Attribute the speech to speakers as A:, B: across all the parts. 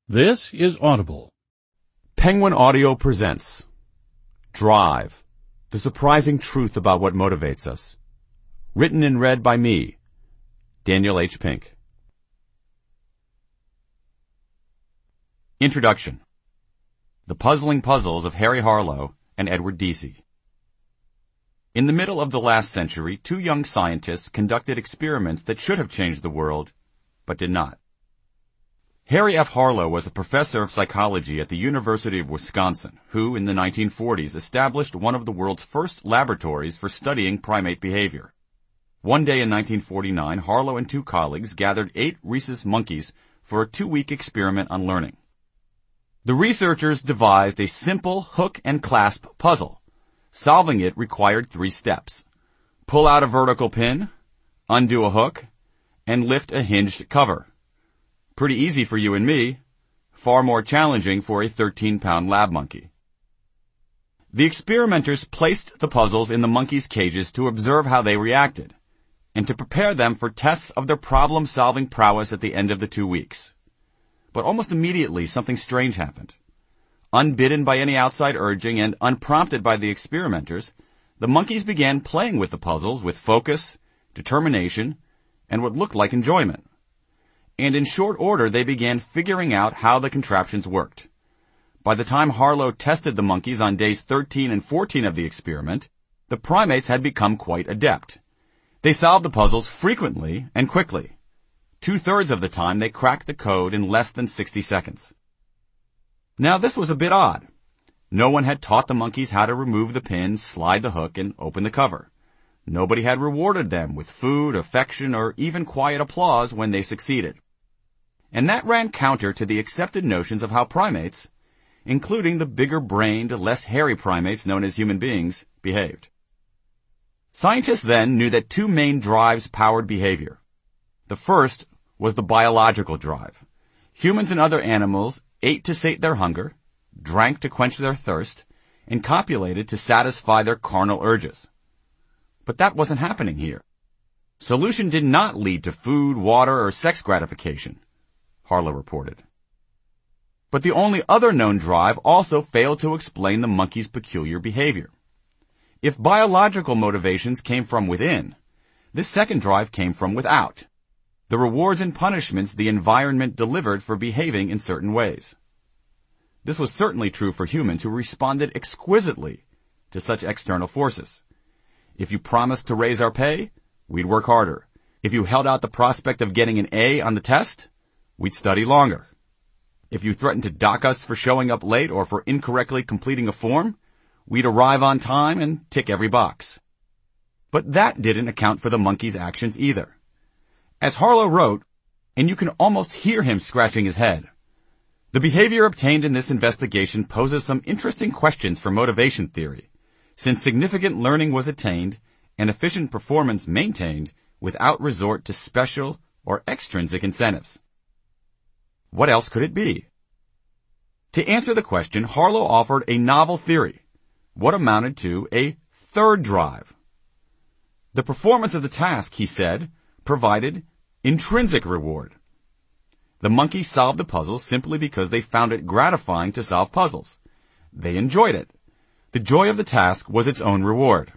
A: This is Audible.
B: Penguin Audio presents Drive, the surprising truth about what motivates us. Written and read by me, Daniel H. Pink. Introduction. The Puzzling Puzzles of Harry Harlow and Edward Deci. In the middle of the last century, two young scientists conducted experiments that should have changed the world, but did not. Harry F. Harlow was a professor of psychology at the University of Wisconsin, who, in the 1940s, established one of the world's first laboratories for studying primate behavior. One day in 1949, Harlow and two colleagues gathered 8 rhesus monkeys for a 2-week experiment on learning. The researchers devised a simple hook and clasp puzzle. Solving it required 3 steps. Pull out a vertical pin, undo a hook, and lift a hinged cover. Pretty easy for you and me, far more challenging for a 13-pound lab monkey. The experimenters placed the puzzles in the monkeys' cages to observe how they reacted, and to prepare them for tests of their problem-solving prowess at the end of the 2 weeks. But almost immediately, something strange happened. Unbidden by any outside urging and unprompted by the experimenters, the monkeys began playing with the puzzles with focus, determination, and what looked like enjoyment. And in short order, they began figuring out how the contraptions worked. By the time Harlow tested the monkeys on days 13 and 14 of the experiment, the primates had become quite adept. They solved the puzzles frequently and quickly. 2/3 of the time, they cracked the code in less than 60 seconds. Now, this was a bit odd. No one had taught the monkeys how to remove the pin, slide the hook, and open the cover. Nobody had rewarded them with food, affection, or even quiet applause when they succeeded. And that ran counter to the accepted notions of how primates, including the bigger-brained, less hairy primates known as human beings, behaved. Scientists then knew that 2 main drives powered behavior. The first was the biological drive. Humans and other animals ate to sate their hunger, drank to quench their thirst, and copulated to satisfy their carnal urges. But that wasn't happening here. Solution did not lead to food, water, or sex gratification, Harlow reported. But the only other known drive also failed to explain the monkey's peculiar behavior. If biological motivations came from within, this second drive came from without. The rewards and punishments the environment delivered for behaving in certain ways. This was certainly true for humans who responded exquisitely to such external forces. If you promised to raise our pay, we'd work harder. If you held out the prospect of getting an A on the test, we'd study longer. If you threatened to dock us for showing up late or for incorrectly completing a form, we'd arrive on time and tick every box. But that didn't account for the monkey's actions either. As Harlow wrote, and you can almost hear him scratching his head, the behavior obtained in this investigation poses some interesting questions for motivation theory, since significant learning was attained and efficient performance maintained without resort to special or extrinsic incentives. What else could it be? To answer the question, Harlow offered a novel theory, what amounted to a third drive. The performance of the task, he said, provided intrinsic reward. The monkeys solved the puzzles simply because they found it gratifying to solve puzzles. They enjoyed it. The joy of the task was its own reward.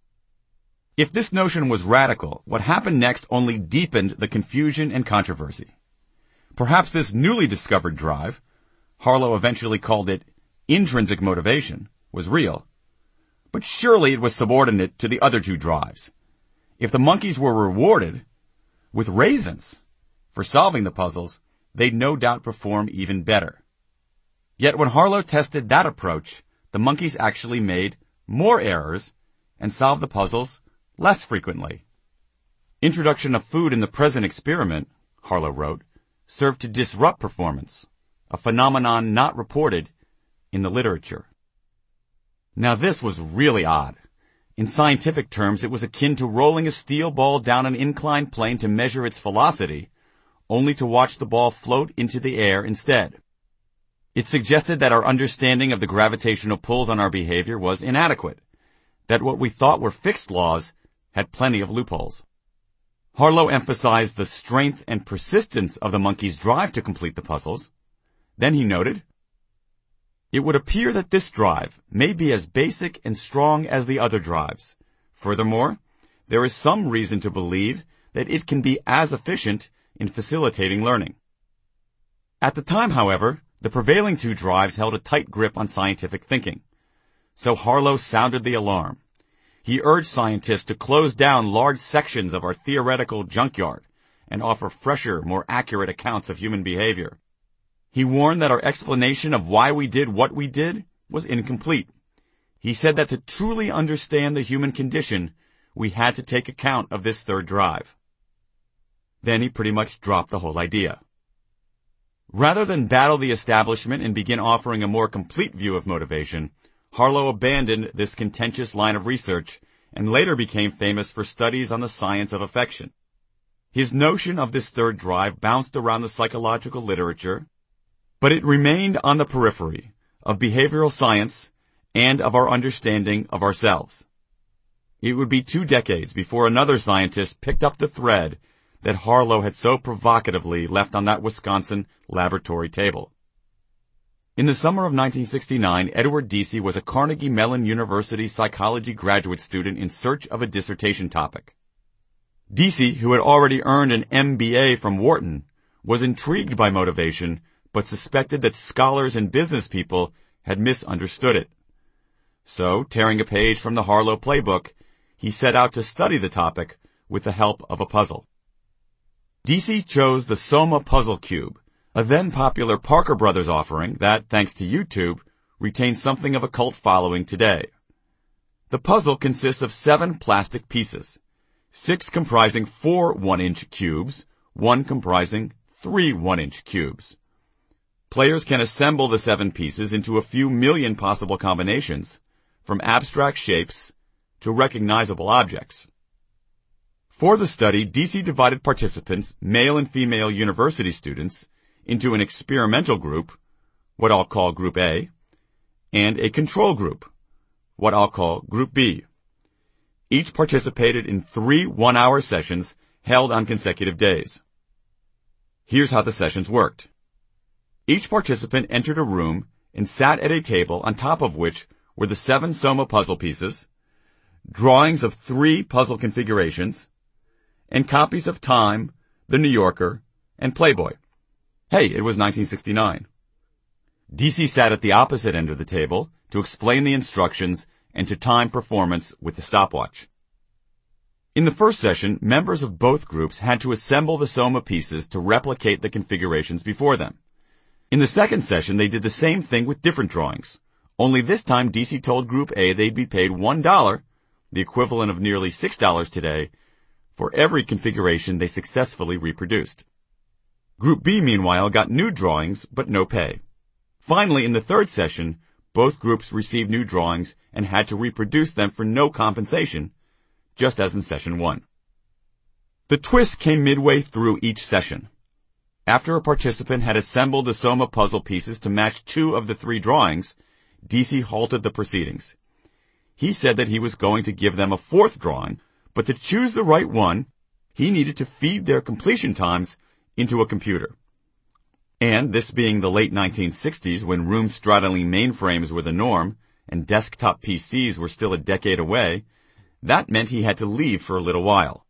B: If this notion was radical, what happened next only deepened the confusion and controversy. Perhaps this newly discovered drive, Harlow eventually called it intrinsic motivation, was real. But surely it was subordinate to the other 2 drives. If the monkeys were rewarded with raisins for solving the puzzles, they'd no doubt perform even better. Yet when Harlow tested that approach, the monkeys actually made more errors and solved the puzzles less frequently. Introduction of food in the present experiment, Harlow wrote, served to disrupt performance, a phenomenon not reported in the literature. Now this was really odd. In scientific terms, it was akin to rolling a steel ball down an inclined plane to measure its velocity, only to watch the ball float into the air instead. It suggested that our understanding of the gravitational pulls on our behavior was inadequate, that what we thought were fixed laws had plenty of loopholes. Harlow emphasized the strength and persistence of the monkey's drive to complete the puzzles, Then he noted, "It would appear that this drive may be as basic and strong as the other drives. Furthermore, there is some reason to believe that it can be as efficient in facilitating learning." At the time, however, the prevailing two drives held a tight grip on scientific thinking. So Harlow sounded the alarm. He urged scientists to close down large sections of our theoretical junkyard and offer fresher, more accurate accounts of human behavior. He warned that our explanation of why we did what we did was incomplete. He said that to truly understand the human condition, we had to take account of this third drive. Then he pretty much dropped the whole idea. Rather than battle the establishment and begin offering a more complete view of motivation, Harlow abandoned this contentious line of research and later became famous for studies on the science of affection. His notion of this third drive bounced around the psychological literature, but it remained on the periphery of behavioral science and of our understanding of ourselves. It would be 2 decades before another scientist picked up the thread that Harlow had so provocatively left on that Wisconsin laboratory table. In the summer of 1969, Edward Deci was a Carnegie Mellon University psychology graduate student in search of a dissertation topic. Deci, who had already earned an MBA from Wharton, was intrigued by motivation, but suspected that scholars and business people had misunderstood it. So, tearing a page from the Harlow playbook, he set out to study the topic with the help of a puzzle. Deci chose the Soma Puzzle Cube, a then-popular Parker Brothers offering that, thanks to YouTube, retains something of a cult following today. The puzzle consists of 7 plastic pieces, 6 comprising 4 1-inch cubes, 1 comprising 3 1-inch cubes. Players can assemble the 7 pieces into a few million possible combinations, from abstract shapes to recognizable objects. For the study, Deci divided participants, male and female university students, into an experimental group, what I'll call Group A, and a control group, what I'll call Group B. Each participated in 3 one-hour sessions held on consecutive days. Here's how the sessions worked. Each participant entered a room and sat at a table on top of which were the 7 Soma puzzle pieces, drawings of 3 puzzle configurations, and copies of Time, The New Yorker, and Playboy. Hey, it was 1969. Deci sat at the opposite end of the table to explain the instructions and to time performance with the stopwatch. In the first session, members of both groups had to assemble the Soma pieces to replicate the configurations before them. In the second session, they did the same thing with different drawings. Only this time, Deci told Group A they'd be paid $1, the equivalent of nearly $6 today, for every configuration they successfully reproduced. Group B, meanwhile, got new drawings, but no pay. Finally, in the third session, both groups received new drawings and had to reproduce them for no compensation, just as in session 1. The twist came midway through each session. After a participant had assembled the Soma puzzle pieces to match 2 of the 3 drawings, Deci halted the proceedings. He said that he was going to give them a 4th drawing, but to choose the right one, he needed to feed their completion times into a computer. And this being the late 1960s when room-straddling mainframes were the norm and desktop PCs were still a decade away, that meant he had to leave for a little while.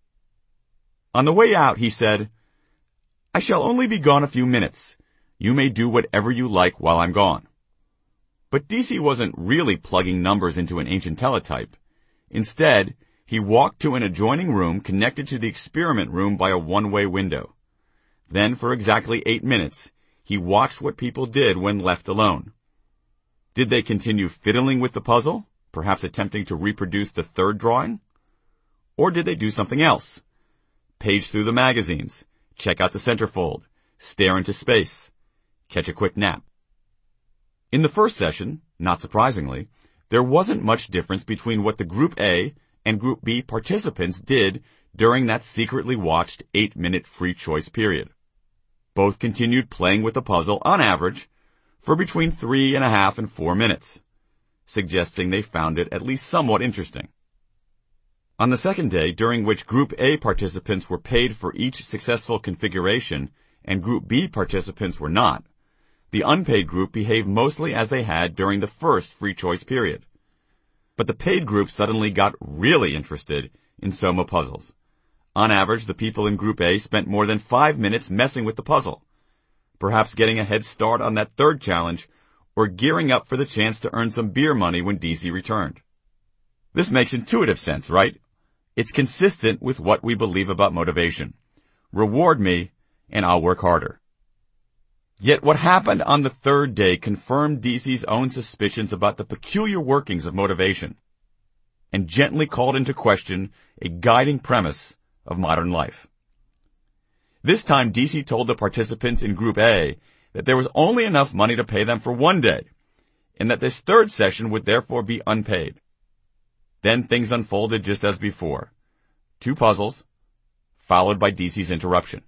B: On the way out, he said, "I shall only be gone a few minutes. You may do whatever you like while I'm gone." But Deci wasn't really plugging numbers into an ancient teletype. Instead, he walked to an adjoining room connected to the experiment room by a one-way window. Then, for exactly 8 minutes, he watched what people did when left alone. Did they continue fiddling with the puzzle, perhaps attempting to reproduce the 3rd drawing? Or did they do something else? Page through the magazines, check out the centerfold, stare into space, catch a quick nap. In the first session, not surprisingly, there wasn't much difference between what the Group A and Group B participants did during that secretly watched 8-minute free choice period. Both continued playing with the puzzle, on average, for between 3.5 and 4 minutes, suggesting they found it at least somewhat interesting. On the second day, during which Group A participants were paid for each successful configuration and Group B participants were not, the unpaid group behaved mostly as they had during the first free choice period. But the paid group suddenly got really interested in Soma puzzles. On average, the people in Group A spent more than 5 minutes messing with the puzzle, perhaps getting a head start on that third challenge, or gearing up for the chance to earn some beer money when DC returned. This makes intuitive sense, right? It's consistent with what we believe about motivation. Reward me, and I'll work harder. Yet what happened on the third day confirmed DC's own suspicions about the peculiar workings of motivation, and gently called into question a guiding premise of modern life. This time DC told the participants in Group A that there was only enough money to pay them for one day, and that this third session would therefore be unpaid. Then things unfolded just as before. 2 puzzles, followed by DC's interruption.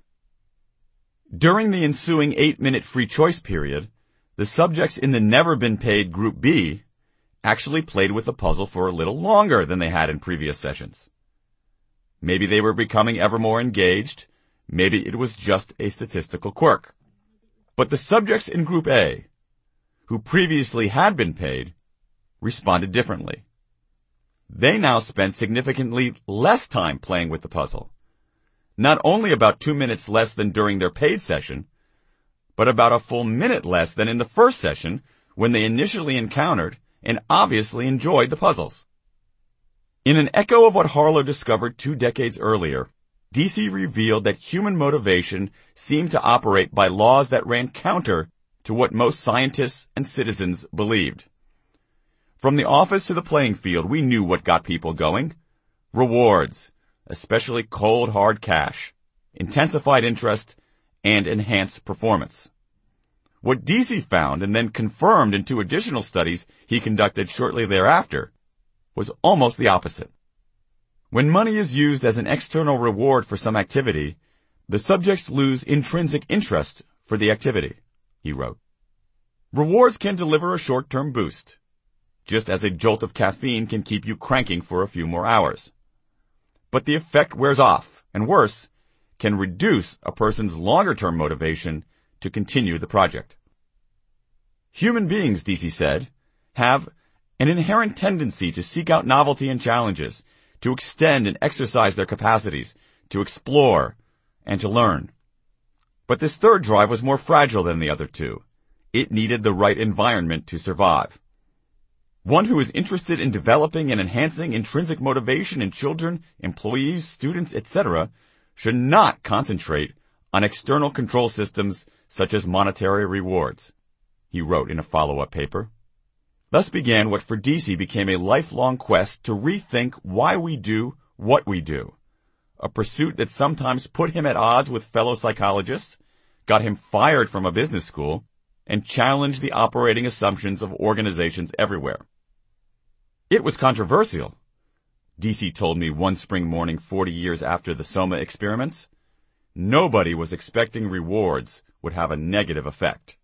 B: During the ensuing 8-minute free choice period, the subjects in the never-been-paid Group B actually played with the puzzle for a little longer than they had in previous sessions. Maybe they were becoming ever more engaged, maybe it was just a statistical quirk. But the subjects in Group A, who previously had been paid, responded differently. They now spent significantly less time playing with the puzzle. Not only about 2 minutes less than during their paid session, but about a full minute less than in the first session when they initially encountered and obviously enjoyed the puzzles. In an echo of what Harlow discovered 2 decades earlier, DC revealed that human motivation seemed to operate by laws that ran counter to what most scientists and citizens believed. From the office to the playing field, we knew what got people going. Rewards, especially cold, hard cash, intensified interest, and enhanced performance. What DC found and then confirmed in 2 additional studies he conducted shortly thereafter was almost the opposite. When money is used as an external reward for some activity, the subjects lose intrinsic interest for the activity, he wrote. Rewards can deliver a short-term boost, just as a jolt of caffeine can keep you cranking for a few more hours. But the effect wears off, and worse, can reduce a person's longer-term motivation to continue the project. Human beings, DC said, have an inherent tendency to seek out novelty and challenges, to extend and exercise their capacities, to explore, and to learn. But this third drive was more fragile than the other 2. It needed the right environment to survive. One who is interested in developing and enhancing intrinsic motivation in children, employees, students, etc., should not concentrate on external control systems such as monetary rewards, he wrote in a follow-up paper. Thus began what for DC became a lifelong quest to rethink why we do what we do, a pursuit that sometimes put him at odds with fellow psychologists, got him fired from a business school, and challenged the operating assumptions of organizations everywhere. It was controversial, DC told me one spring morning 40 years after the Soma experiments. Nobody was expecting rewards would have a negative effect.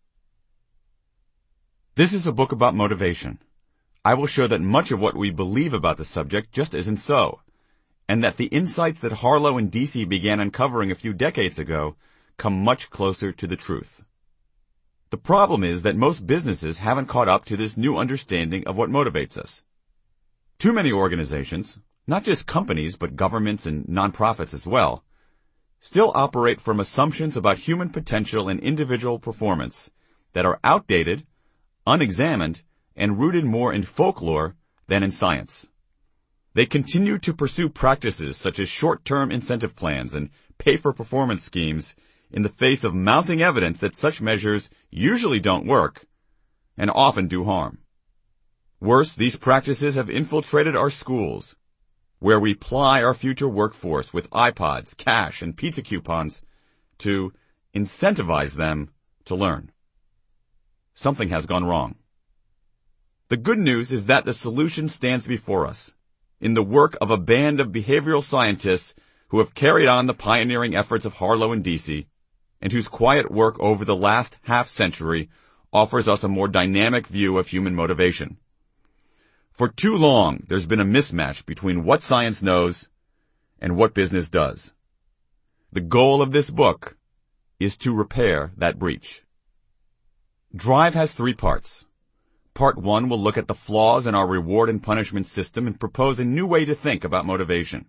B: This is a book about motivation. I will show that much of what we believe about the subject just isn't so, and that the insights that Harlow and DC began uncovering a few decades ago come much closer to the truth. The problem is that most businesses haven't caught up to this new understanding of what motivates us. Too many organizations, not just companies but governments and nonprofits as well, still operate from assumptions about human potential and individual performance that are outdated, unexamined, and rooted more in folklore than in science. They continue to pursue practices such as short-term incentive plans and pay-for-performance schemes in the face of mounting evidence that such measures usually don't work and often do harm. Worse, these practices have infiltrated our schools, where we ply our future workforce with iPods, cash, and pizza coupons to incentivize them to learn. Something has gone wrong. The good news is that the solution stands before us, in the work of a band of behavioral scientists who have carried on the pioneering efforts of Harlow and DC, and whose quiet work over the last half-century offers us a more dynamic view of human motivation. For too long, there's been a mismatch between what science knows and what business does. The goal of this book is to repair that breach. Drive has 3 parts. Part 1 will look at the flaws in our reward and punishment system and propose a new way to think about motivation.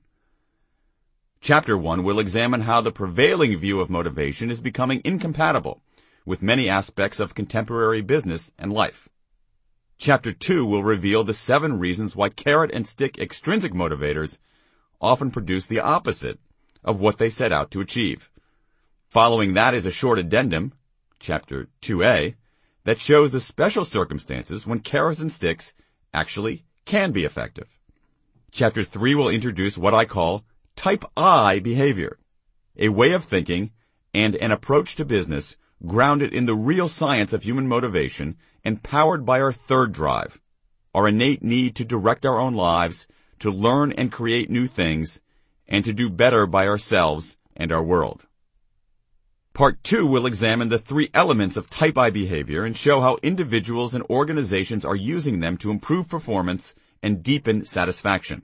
B: Chapter 1 will examine how the prevailing view of motivation is becoming incompatible with many aspects of contemporary business and life. Chapter 2 will reveal the 7 reasons why carrot and stick extrinsic motivators often produce the opposite of what they set out to achieve. Following that is a short addendum, Chapter 2a, that shows the special circumstances when carrots and sticks actually can be effective. Chapter 3 will introduce what I call Type I behavior, a way of thinking and an approach to business grounded in the real science of human motivation and powered by our third drive, our innate need to direct our own lives, to learn and create new things, and to do better by ourselves and our world. Part 2 will examine the 3 elements of Type I behavior and show how individuals and organizations are using them to improve performance and deepen satisfaction.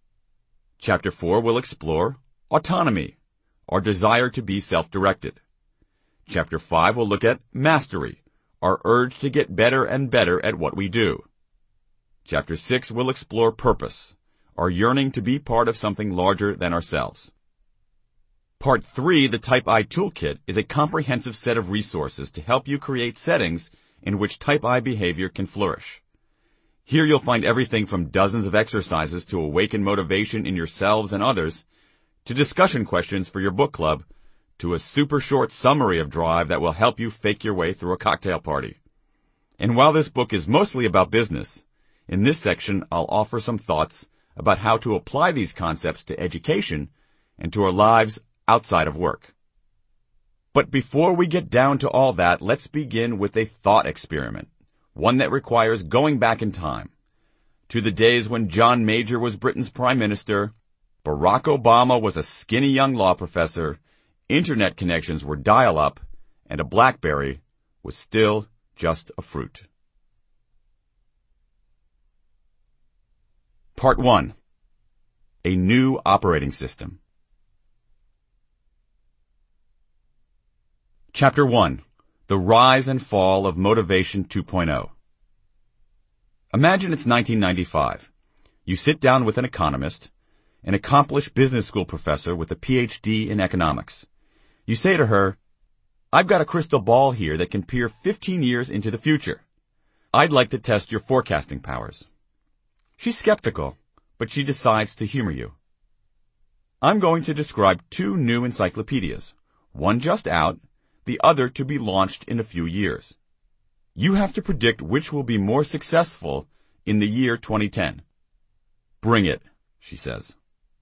B: Chapter 4 will explore autonomy, our desire to be self-directed. Chapter 5 will look at mastery, our urge to get better and better at what we do. Chapter 6 will explore purpose, our yearning to be part of something larger than ourselves. Part 3, the Type I Toolkit, is a comprehensive set of resources to help you create settings in which Type I behavior can flourish. Here you'll find everything from dozens of exercises to awaken motivation in yourselves and others, to discussion questions for your book club, to a super short summary of Drive that will help you fake your way through a cocktail party. And while this book is mostly about business, in this section I'll offer some thoughts about how to apply these concepts to education and to our lives outside of work. But before we get down to all that, let's begin with a thought experiment, one that requires going back in time, to the days when John Major was Britain's Prime Minister, Barack Obama was a skinny young law professor, internet connections were dial-up, and a BlackBerry was still just a fruit. Part 1. A new operating system. Chapter 1. The Rise and Fall of Motivation 2.0. Imagine it's 1995. You sit down with an economist, an accomplished business school professor with a PhD in economics. You say to her, "I've got a crystal ball here that can peer 15 years into the future. I'd like to test your forecasting powers." She's skeptical, but she decides to humor you. "I'm going to describe 2 new encyclopedias, one just out, the other to be launched in a few years. You have to predict which will be more successful in the year 2010. Bring it," she says.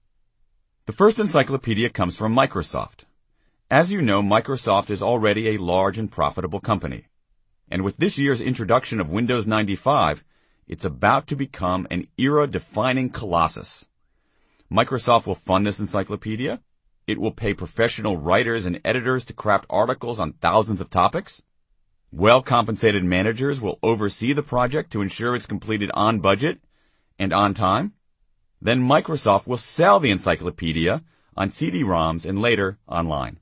B: The first encyclopedia comes from Microsoft. As you know, Microsoft is already a large and profitable company. And with this year's introduction of Windows 95, it's about to become an era-defining colossus. Microsoft will fund this encyclopedia. It will pay professional writers and editors to craft articles on thousands of topics. Well-compensated managers will oversee the project to ensure it's completed on budget and on time. Then Microsoft will sell the encyclopedia on CD-ROMs and later online.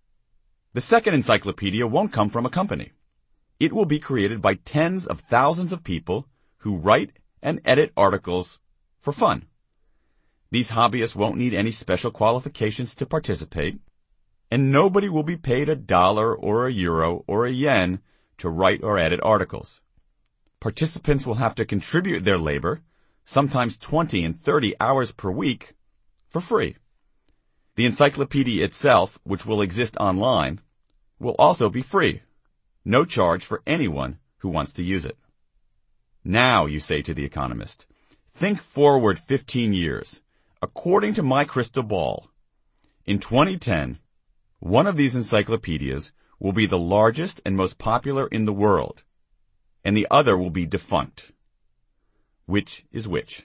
B: The second encyclopedia won't come from a company. It will be created by tens of thousands of people who write and edit articles for fun. These hobbyists won't need any special qualifications to participate, and nobody will be paid $1 or €1 or yen to write or edit articles. Participants will have to contribute their labor, sometimes 20 and 30 hours per week, for free. The encyclopedia itself, which will exist online, will also be free. No charge for anyone who wants to use it. Now, you say to the economist, think forward 15 years. According to my crystal ball, in 2010, one of these encyclopedias will be the largest and most popular in the world, and the other will be defunct. Which is which?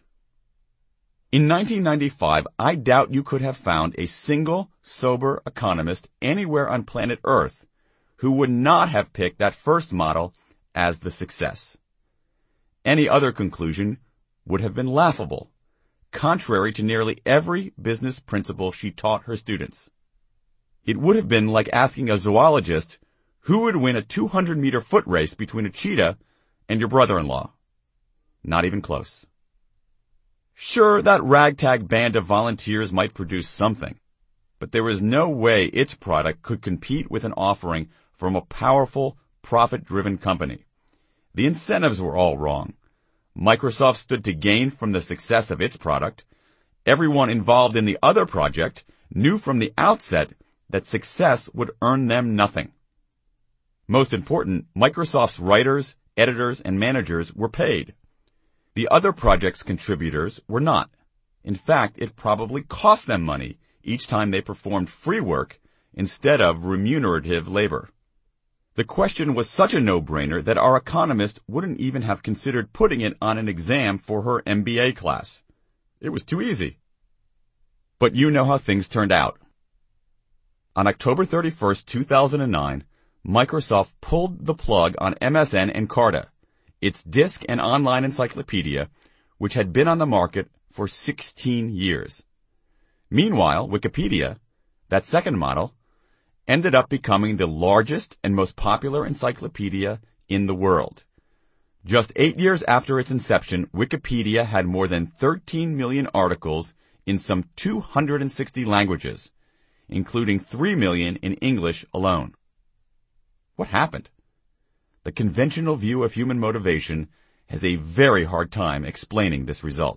B: In 1995, I doubt you could have found a single sober economist anywhere on planet Earth who would not have picked that first model as the success. Any other conclusion would have been laughable, contrary to nearly every business principle she taught her students. It would have been like asking a zoologist Who would win a 200-meter foot race between a cheetah and your brother-in-law? Not even close. Sure, that ragtag band of volunteers might produce something, but there was no way its product could compete with an offering from a powerful, profit-driven company. The incentives were all wrong. Microsoft stood to gain from the success of its product. Everyone involved in the other project knew from the outset that success would earn them nothing. Most important, Microsoft's writers, editors, and managers were paid. The other project's contributors were not. In fact, it probably cost them money each time they performed free work instead of remunerative labor. The question was such a no-brainer that our economist wouldn't even have considered putting it on an exam for her MBA class. It was too easy. But you know how things turned out. On October 31st, 2009, Microsoft pulled the plug on MSN Encarta, its disk and online encyclopedia, which had been on the market for 16 years. Meanwhile, Wikipedia, that second model, ended up becoming the largest and most popular encyclopedia in the world. Just 8 years after its inception, Wikipedia had more than 13 million articles in some 260 languages, including 3 million in English alone. What happened? The conventional view of human motivation has a very hard time explaining this result.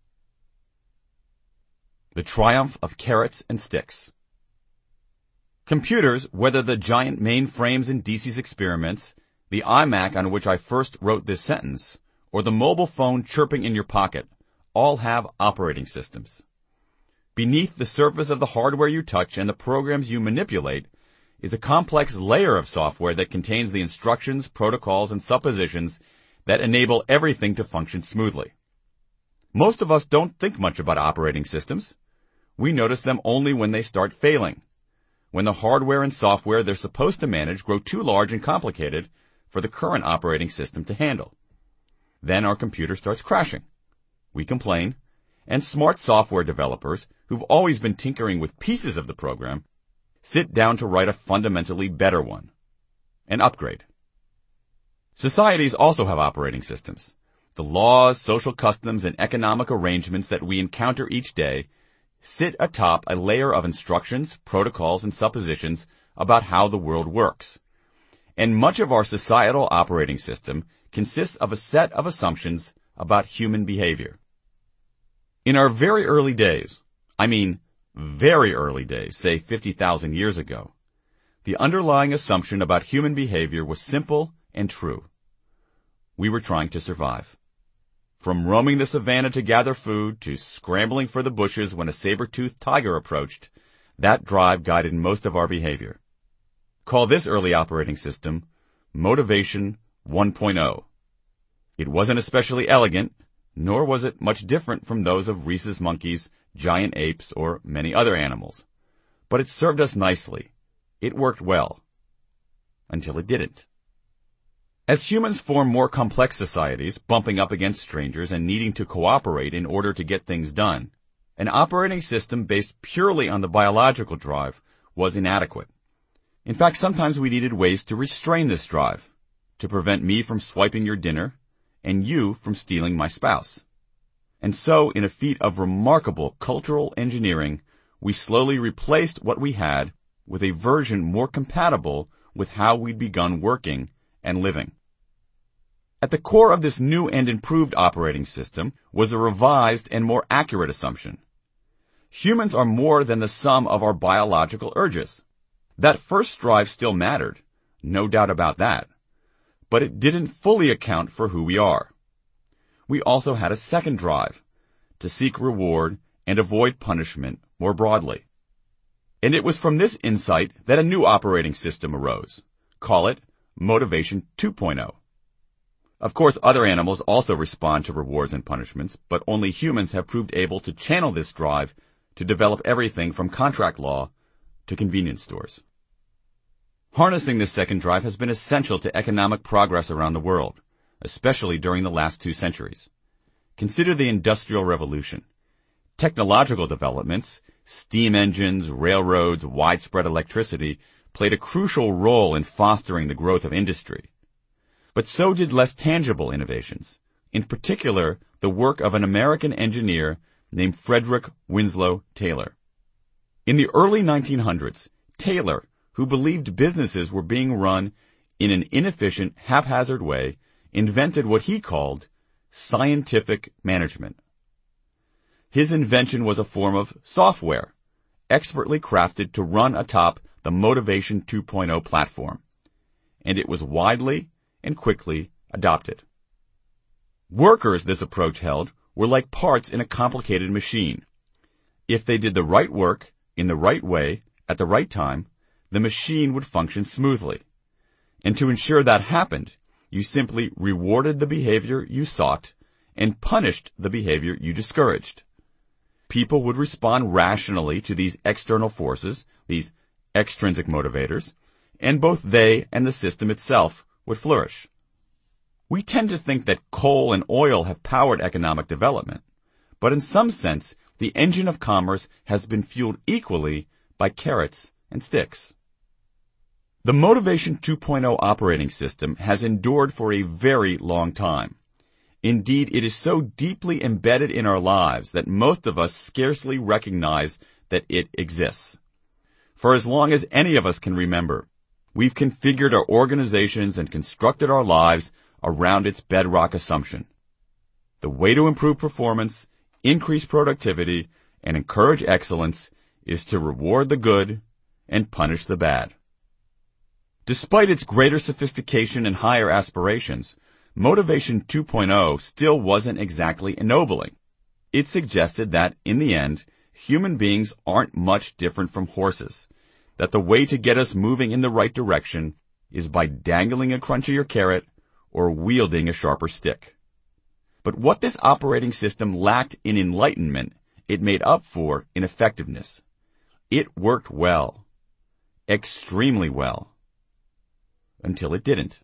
B: The triumph of carrots and sticks. Computers, whether the giant mainframes in Deasy's experiments, the iMac on which I first wrote this sentence, or the mobile phone chirping in your pocket, all have operating systems. Beneath the surface of the hardware you touch and the programs you manipulate is a complex layer of software that contains the instructions, protocols, and suppositions that enable everything to function smoothly. Most of us don't think much about operating systems. We notice them only when they start failing, when the hardware and software they're supposed to manage grow too large and complicated for the current operating system to handle. Then our computer starts crashing. We complain, and smart software developers, who've always been tinkering with pieces of the program, sit down to write a fundamentally better one, an upgrade. Societies also have operating systems. The laws, social customs, and economic arrangements that we encounter each day sit atop a layer of instructions, protocols, and suppositions about how the world works. And much of our societal operating system consists of a set of assumptions about human behavior. In our very early days, very early days, say 50,000 years ago, the underlying assumption about human behavior was simple and true. We were trying to survive. From roaming the savannah to gather food to scrambling for the bushes when a saber-toothed tiger approached, that drive guided most of our behavior. Call this early operating system Motivation 1.0. It wasn't especially elegant, nor was it much different from those of rhesus monkeys, giant apes, or many other animals. But it served us nicely. It worked well. Until it didn't. As humans form more complex societies, bumping up against strangers and needing to cooperate in order to get things done, an operating system based purely on the biological drive was inadequate. In fact, sometimes we needed ways to restrain this drive, to prevent me from swiping your dinner and you from stealing my spouse. And so, in a feat of remarkable cultural engineering, we slowly replaced what we had with a version more compatible with how we'd begun working and living. At the core of this new and improved operating system was a revised and more accurate assumption. Humans are more than the sum of our biological urges. That first drive still mattered, no doubt about that, but it didn't fully account for who we are. We also had a second drive, to seek reward and avoid punishment more broadly. And it was from this insight that a new operating system arose. Call it Motivation 2.0. Of course, other animals also respond to rewards and punishments, but only humans have proved able to channel this drive to develop everything from contract law to convenience stores. Harnessing this second drive has been essential to economic progress around the world, especially during the last 2 centuries. Consider the Industrial Revolution. Technological developments, steam engines, railroads, widespread electricity, played a crucial role in fostering the growth of industry. But so did less tangible innovations, in particular the work of an American engineer named Frederick Winslow Taylor. In the early 1900s, Taylor, who believed businesses were being run in an inefficient, haphazard way, invented what he called scientific management. His invention was a form of software, expertly crafted to run atop the Motivation 2.0 platform, and it was widely and quickly adopted. Workers, this approach held, were like parts in a complicated machine. If they did the right work, in the right way, at the right time, the machine would function smoothly. And to ensure that happened, you simply rewarded the behavior you sought and punished the behavior you discouraged. People would respond rationally to these external forces, these extrinsic motivators, and both they and the system itself would flourish. We tend to think that coal and oil have powered economic development, but in some sense, the engine of commerce has been fueled equally by carrots and sticks. The Motivation 2.0 operating system has endured for a very long time. Indeed, it is so deeply embedded in our lives that most of us scarcely recognize that it exists. For as long as any of us can remember, we've configured our organizations and constructed our lives around its bedrock assumption. The way to improve performance, increase productivity, and encourage excellence is to reward the good and punish the bad. Despite its greater sophistication and higher aspirations, Motivation 2.0 still wasn't exactly ennobling. It suggested that, in the end, human beings aren't much different from horses, that the way to get us moving in the right direction is by dangling a crunchier carrot or wielding a sharper stick. But what this operating system lacked in enlightenment, it made up for in effectiveness. It worked well. Extremely well. Until it didn't.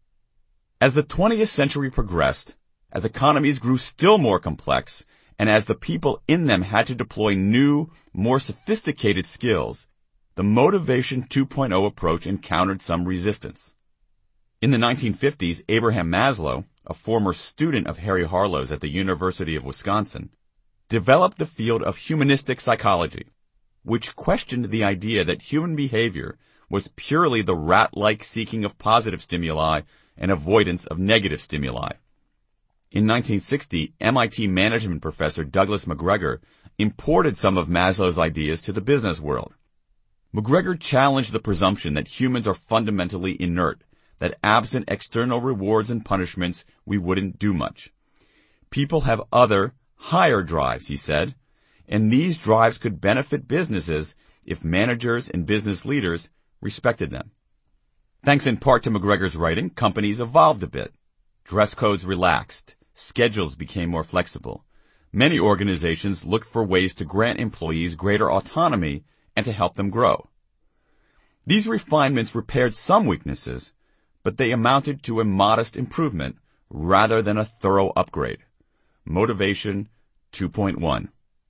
B: As the 20th century progressed, as economies grew still more complex, and as the people in them had to deploy new, more sophisticated skills, the Motivation 2.0 approach encountered some resistance. In the 1950s, Abraham Maslow, a former student of Harry Harlow's at the University of Wisconsin, developed the field of humanistic psychology, which questioned the idea that human behavior was purely the rat-like seeking of positive stimuli and avoidance of negative stimuli. In 1960, MIT management professor Douglas McGregor imported some of Maslow's ideas to the business world. McGregor challenged the presumption that humans are fundamentally inert, that absent external rewards and punishments, we wouldn't do much. People have other, higher drives, he said, and these drives could benefit businesses if managers and business leaders respected them. Thanks in part to McGregor's writing, companies evolved a bit. Dress codes relaxed. Schedules became more flexible. Many organizations looked for ways to grant employees greater autonomy and to help them grow. These refinements repaired some weaknesses, but they amounted to a modest improvement rather than a thorough upgrade. Motivation 2.1.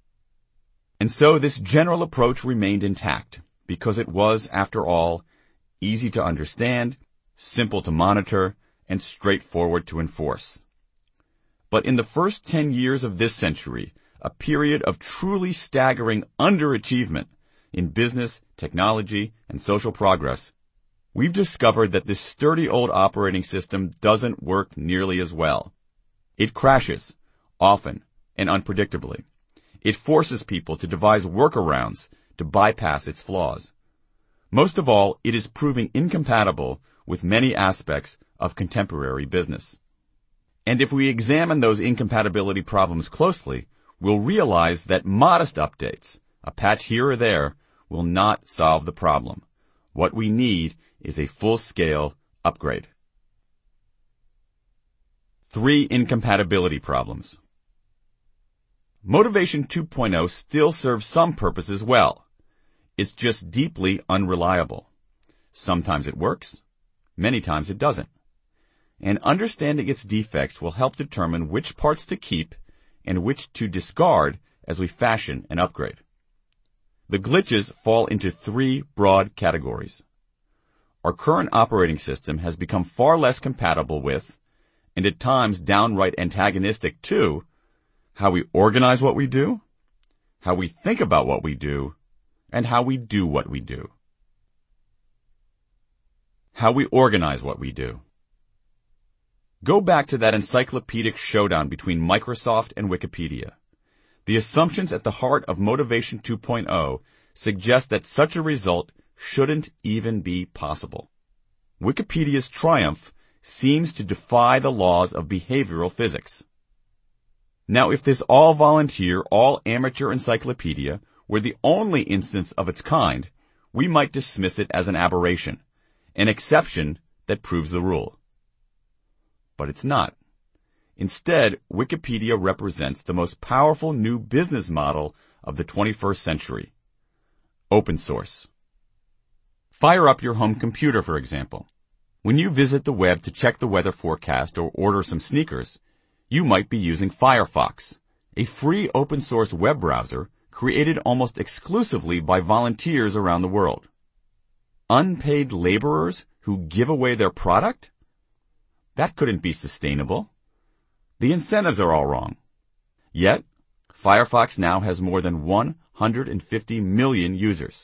B: And so this general approach remained intact, because it was, after all, easy to understand, simple to monitor, and straightforward to enforce. But in the first 10 years of this century, a period of truly staggering underachievement in business, technology, and social progress, we've discovered that this sturdy old operating system doesn't work nearly as well. It crashes, often and unpredictably. It forces people to devise workarounds to bypass its flaws. Most of all, it is proving incompatible with many aspects of contemporary business. And if we examine those incompatibility problems closely, we'll realize that modest updates, a patch here or there, will not solve the problem. What we need is a full-scale upgrade. 3 incompatibility problems. Motivation 2.0 still serves some purposes well. It's just deeply unreliable. Sometimes it works, many times it doesn't. And understanding its defects will help determine which parts to keep and which to discard as we fashion an upgrade. The glitches fall into 3 broad categories. our current operating system has become far less compatible with, and at times downright antagonistic to, how we organize what we do, how we think about what we do, and how we do what we do. How we organize what we do. Go back to that encyclopedic showdown between Microsoft and Wikipedia. The assumptions at the heart of Motivation 2.0 suggest that such a result shouldn't even be possible. Wikipedia's triumph seems to defy the laws of behavioral physics. Now, if this all-volunteer, all-amateur encyclopedia were the only instance of its kind, we might dismiss it as an aberration, an exception that proves the rule. But it's not. Instead, Wikipedia represents the most powerful new business model of the 21st century. Open source. Fire up your home computer, for example. When you visit the web to check the weather forecast or order some sneakers, you might be using Firefox, a free open-source web browser created almost exclusively by volunteers around the world. Unpaid laborers who give away their product? That couldn't be sustainable. The incentives are all wrong. Yet, Firefox now has more than 150 million users.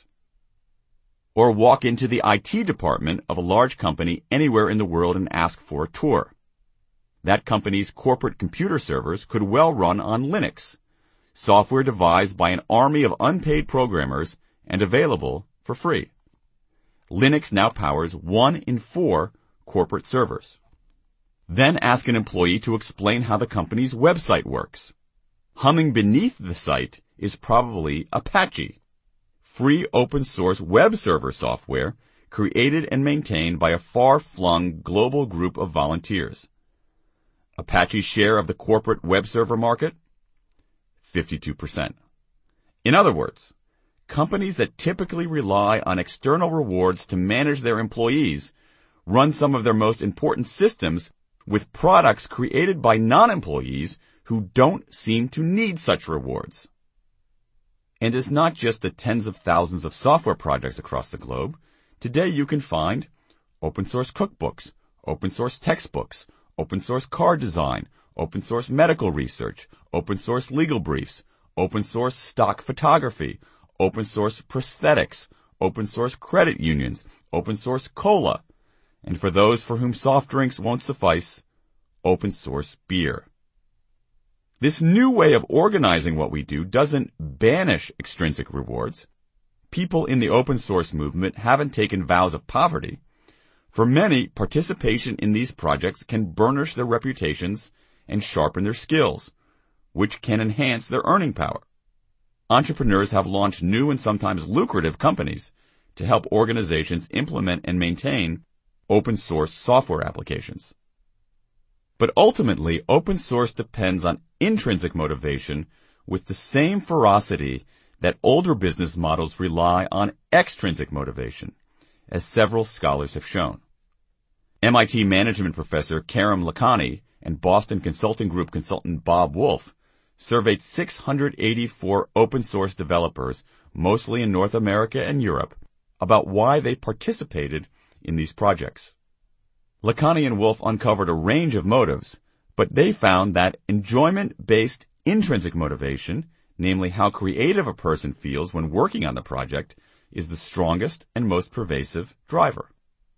B: Or walk into the IT department of a large company anywhere in the world and ask for a tour. That company's corporate computer servers could well run on Linux, software devised by an army of unpaid programmers and available for free. Linux now powers 1 in 4 corporate servers. Then ask an employee to explain how the company's website works. Humming beneath the site is probably Apache, free open-source web server software created and maintained by a far-flung global group of volunteers. Apache's share of the corporate web server market? 52%. In other words, companies that typically rely on external rewards to manage their employees run some of their most important systems with products created by non-employees who don't seem to need such rewards. And it's not just the tens of thousands of software projects across the globe. Today you can find open source cookbooks, open source textbooks, open source car design, open source medical research, open source legal briefs, open source stock photography, open source prosthetics, open source credit unions, open source cola, and for those for whom soft drinks won't suffice, open source beer. This new way of organizing what we do doesn't banish extrinsic rewards. People in the open source movement haven't taken vows of poverty. For many, participation in these projects can burnish their reputations and sharpen their skills, which can enhance their earning power. Entrepreneurs have launched new and sometimes lucrative companies to help organizations implement and maintain open source software applications. But ultimately, open source depends on intrinsic motivation with the same ferocity that older business models rely on extrinsic motivation, as several scholars have shown. MIT management professor Karim Lakhani and Boston Consulting Group consultant Bob Wolf surveyed 684 open source developers, mostly in North America and Europe, about why they participated in these projects. Lakhani and Wolf uncovered a range of motives, but they found that enjoyment-based intrinsic motivation, namely how creative a person feels when working on the project, is the strongest and most pervasive driver.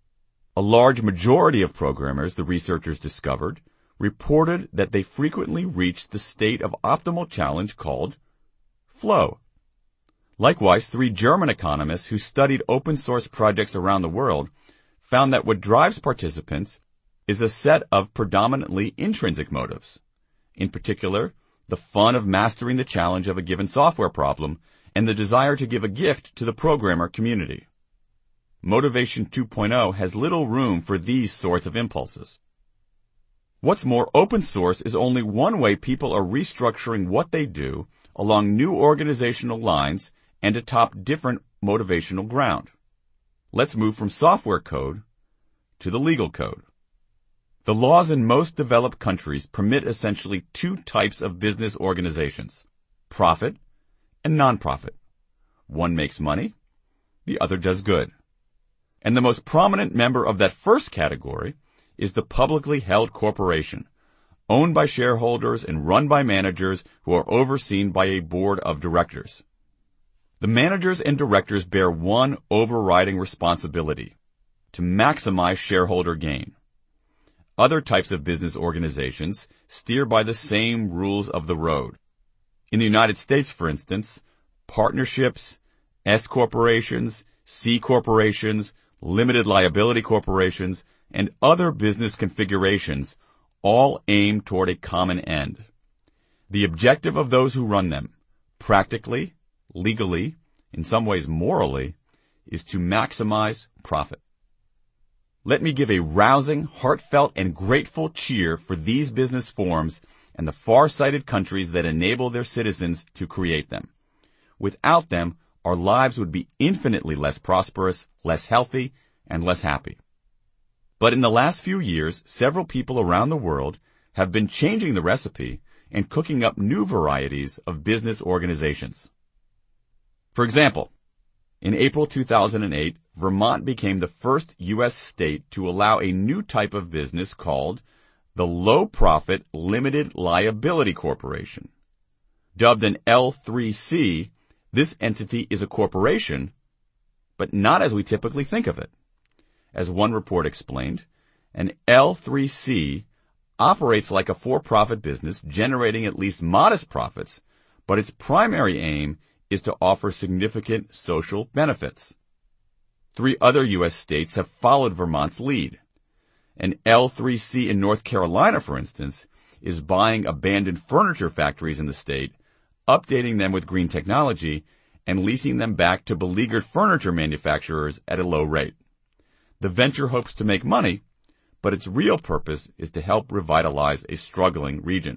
B: A large majority of programmers, the researchers discovered, reported that they frequently reached the state of optimal challenge called flow. Likewise, 3 German economists who studied open source projects around the world found that what drives participants is a set of predominantly intrinsic motives. In particular, the fun of mastering the challenge of a given software problem and the desire to give a gift to the programmer community. Motivation 2.0 has little room for these sorts of impulses. What's more, open source is only one way people are restructuring what they do along new organizational lines and atop different motivational ground. Let's move from software code to the legal code. The laws in most developed countries permit essentially 2 types of business organizations, profit and nonprofit. One makes money, the other does good. And the most prominent member of that first category is the publicly held corporation, owned by shareholders and run by managers who are overseen by a board of directors. The managers and directors bear one overriding responsibility: to maximize shareholder gain. Other types of business organizations steer by the same rules of the road. In the United States, for instance, partnerships, S corporations, C corporations, limited liability corporations, and other business configurations all aim toward a common end. The objective of those who run them, practically, legally, in some ways morally, is to maximize profit. Let me give a rousing, heartfelt, and grateful cheer for these business forms and the far-sighted countries that enable their citizens to create them. Without them, our lives would be infinitely less prosperous, less healthy, and less happy. But in the last few years, several people around the world have been changing the recipe and cooking up new varieties of business organizations. For example, in April 2008, Vermont became the first U.S. state to allow a new type of business called the Low Profit Limited Liability Corporation. Dubbed an L3C, this entity is a corporation, but not as we typically think of it. As one report explained, an L3C operates like a for-profit business, generating at least modest profits, but its primary aim is to offer significant social benefits. 3 other U.S. states have followed Vermont's lead. An L3C in North Carolina, for instance, is buying abandoned furniture factories in the state, updating them with green technology, and leasing them back to beleaguered furniture manufacturers at a low rate. The venture hopes to make money, but its real purpose is to help revitalize a struggling region.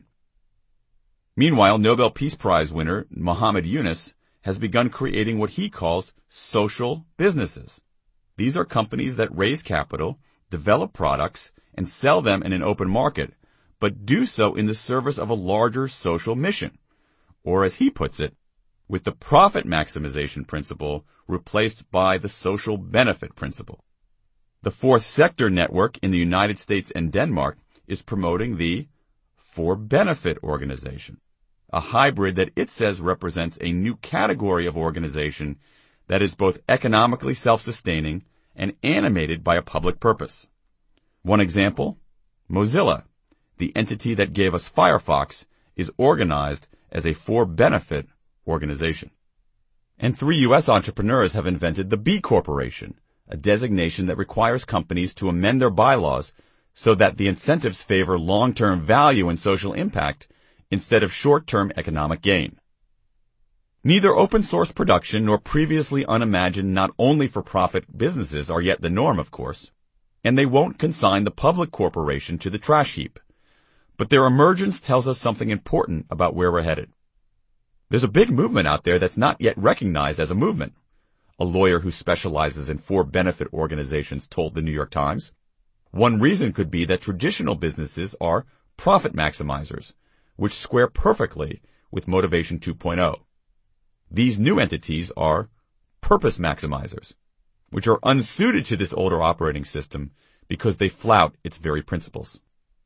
B: Meanwhile, Nobel Peace Prize winner Muhammad Yunus has begun creating what he calls social businesses. These are companies that raise capital, develop products, and sell them in an open market, but do so in the service of a larger social mission, or as he puts it, with the profit maximization principle replaced by the social benefit principle. The Fourth Sector Network in the United States and Denmark is promoting the For Benefit organization, a hybrid that it says represents a new category of organization that is both economically self-sustaining and animated by a public purpose. One example, Mozilla, the entity that gave us Firefox, is organized as a for-benefit organization. And 3 U.S. entrepreneurs have invented the B Corporation, a designation that requires companies to amend their bylaws so that the incentives favor long-term value and social impact instead of short-term economic gain. Neither open-source production nor previously unimagined not only for-profit businesses are yet the norm, of course, and they won't consign the public corporation to the trash heap. But their emergence tells us something important about where we're headed. There's a big movement out there that's not yet recognized as a movement, a lawyer who specializes in for-benefit organizations told the New York Times. One reason could be that traditional businesses are profit maximizers, which square perfectly with Motivation 2.0. These new entities are purpose maximizers, which are unsuited to this older operating system because they flout its very principles.